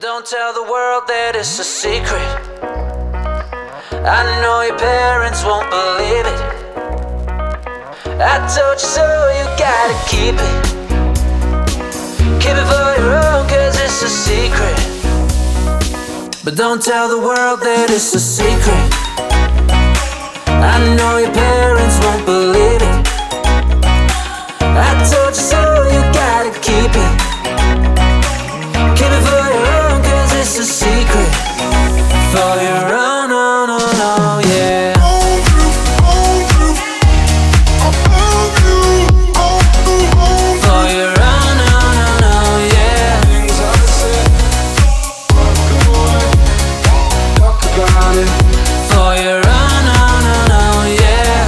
Don't tell the world that it's a secret. I know your parents won't believe it. I told you so, you gotta keep it. Keep it for your own, cause it's a secret. But don't tell the world that it's a secret. I know your parents won't believe it. I told you so, you gotta keep it. Keep it for your own, cause it's a secret. For your own, oh, no, no, yeah. For your own, oh, no, no, yeah. For your own, oh, no, no, yeah.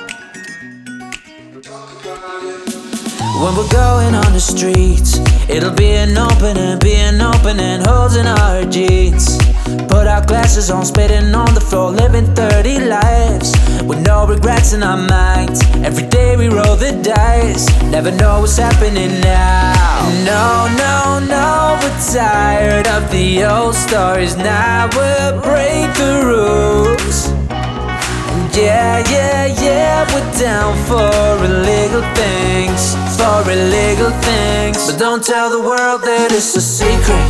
When we're going on the streets, it'll be an opening, holes in our jeans. Put our glasses on, spitting on the floor, living 30 lives with no regrets in our minds. Every day we roll the dice, never know what's happening now. No, no, no, we're tired of the old stories. Now we'll break the rules. Yeah, yeah, yeah, we're down for illegal things, for illegal things. But don't tell the world that it's a secret.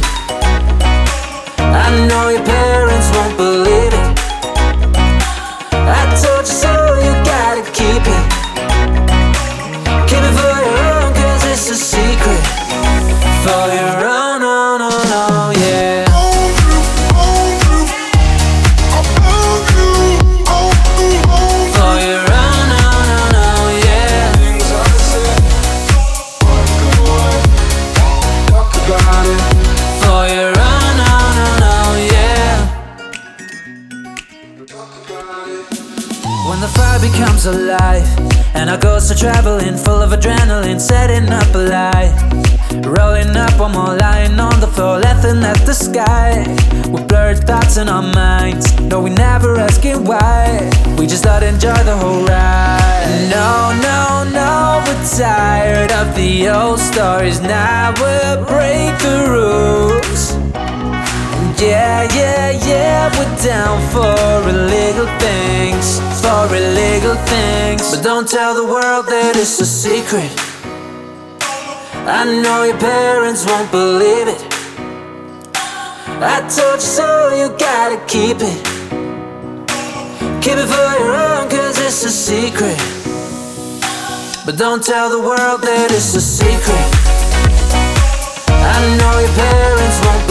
I know your parents won't believe it. I told you so, you gotta keep it. Keep it for your own, cause it's a secret. For your own, oh, no, no, yeah. For your own, oh, no, no, yeah. For your own, oh, no, no, yeah. When the fire becomes alive and our ghosts are traveling, full of adrenaline, setting up a light, rolling up one more, lying on the floor, laughing at the sky, with blurred thoughts in our minds. No, we never asking why, we just thought enjoy the whole ride. No, no, no, we're tired of the old stories. Now we'll break the rules. Yeah, yeah, yeah, we're down for illegal things, for illegal things. But don't tell the world that it's a secret. I know your parents won't believe it. I told you so, you gotta keep it. Keep it for your own, cause it's a secret. But don't tell the world that it's a secret. I know your parents won't believe it.